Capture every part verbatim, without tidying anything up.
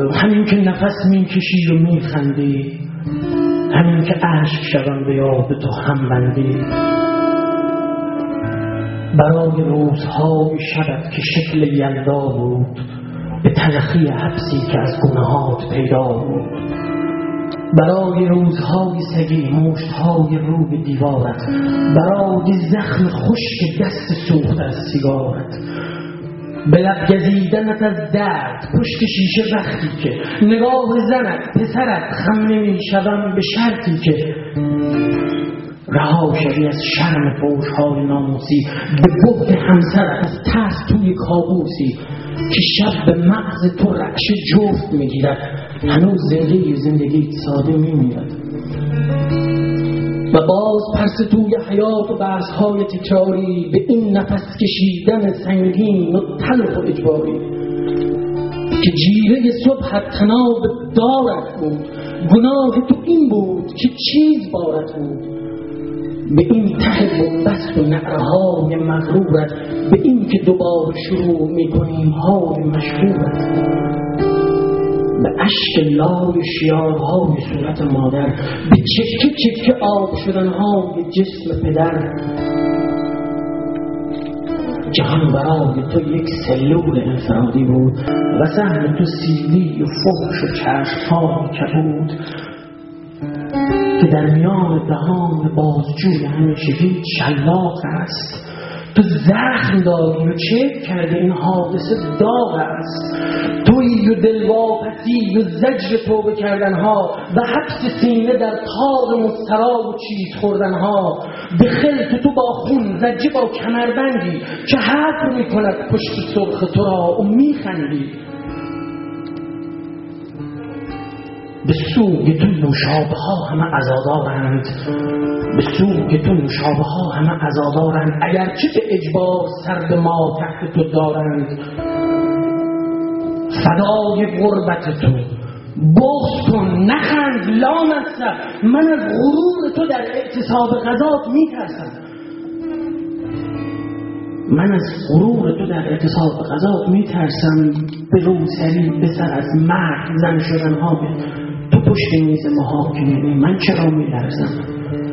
همین که نفس میکشی و میخندی، همین که اشک شدم به یاد تو هم بندی، برای روزهای شبت که شکل یلدا بود، به تلخی حبسی که از گناهات پیدا بود، برای روزهای سگی مشتهای رو به دیوارت، برای زخم خشک دست سوخته از سیگارت، به لب گزیدنت از درد پشت شیشه وقتی که نگاه زنت پسرت خم نمیشوم به شرطی که رها شوی از شرم فحش‌های ناموسی، به بغض همسرت از ترس توی کابوسی که شب به مغز تو رعش جفت میگیرد، هنوز زندگی زندگی ساده میمیرد. و باز پرس توی حیات و بحث‌های تکراری، به این نفس کشیدن سنگین و تلخ و اجباری که جیره صبحت تناب دارت بود، گناه تو این بود که چیز بارت بود، به این ته بنبست و نعرهای مغرورت، به این که دوباره شروع میکنیم حال مشهورت، به اشک لای شیارهای صورت مادر، به چکه چکه آب شدنهای جسم پدر. جهان برای تو یک سلول انفرادی بود و سهم تو سیلی و فحش و چشم‌های کبود که در میان دهان بازجوی همیشگی شلاق است. تو زخم داری و چه کرده این حادثه داغ است، تویی و دلواپسی و زجر توبه کردنها و حبس سینه در تاق مسترا و چیز خوردنها، به خلط تو با خون زجه با کمربندی که حرف می کند پشت سرخ تو را و می خندی. به سوی تو نوشابه ها همه عزادارند، به سوی تو نوشابه ها همه عزادارند، اگرچه به اجبار سر به ما تحت تو دارند. فدای غربت تو بغض کن نخند لامصب، من از غرور تو در اعتصاب غذات میترسم، من از غرور تو در اعتصاب غذات میترسم. به روسری به سر از مرد زن شدنها به تو پشت میز محاکمه من چرا میلرزم.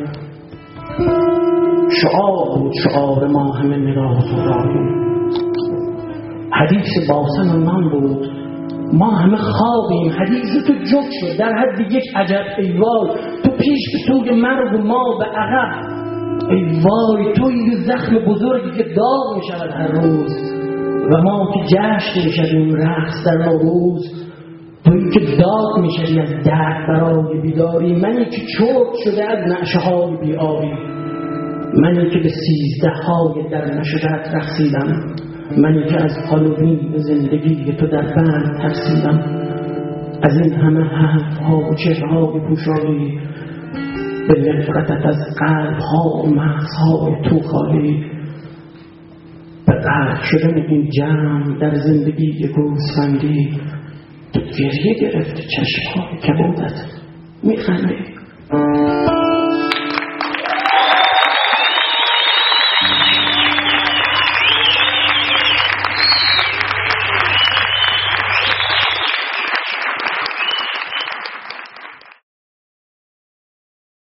شعار بود شعار ما همه نگاه تو را بود، حدیث باسن و نان بود ما همه خوابیم، حدیث تو جک شد در حد یک عجب. ای وای تو پیش به سوی مرگ و ما به عقب، ای وای توی زخم بزرگی که داغ می شود هر روز و ما که جشن می شدیم رقص در نوروز. تویی که داغ می شدی از درد برای بیداری، منی که چرت شده از نعشه های بیاری، منی که به سیزده های در نشدت رقصیدم، منی که از هالووین زندگی تو در بند ترسیدم. از این همه حرف ها و چهره های پوشانی، به نفرتت از قلب ها و مغز های تو خالی، به غرق شدن این جمع در زندگی گوسفندی، تو گریه گرفت چشم های کبودت میخندی.